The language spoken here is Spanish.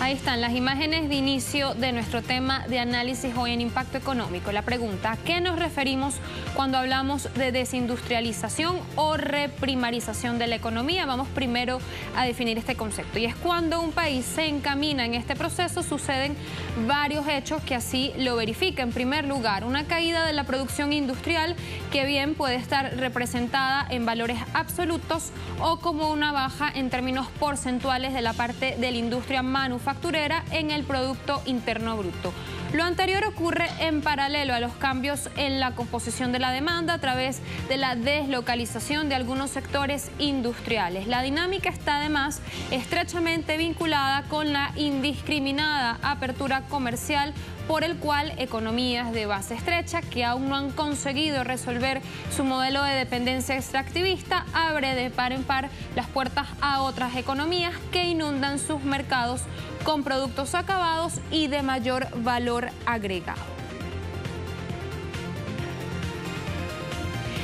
Ahí están las imágenes de inicio de nuestro tema de análisis hoy en Impacto Económico. La pregunta, ¿a qué nos referimos cuando hablamos de desindustrialización o reprimarización de la economía? Vamos primero a definir este concepto. Y es cuando un país se encamina en este proceso, suceden varios hechos que así lo verifican. En primer lugar, una caída de la producción industrial que bien puede estar representada en valores absolutos o como una baja en términos porcentuales de la parte de la industria manufacturera en el Producto Interno Bruto. Lo anterior ocurre en paralelo a los cambios en la composición de la demanda a través de la deslocalización de algunos sectores industriales. La dinámica está además estrechamente vinculada con la indiscriminada apertura comercial por el cual economías de base estrecha que aún no han conseguido resolver su modelo de dependencia extractivista abre de par en par las puertas a otras economías que inundan sus mercados con productos acabados y de mayor valor agregado.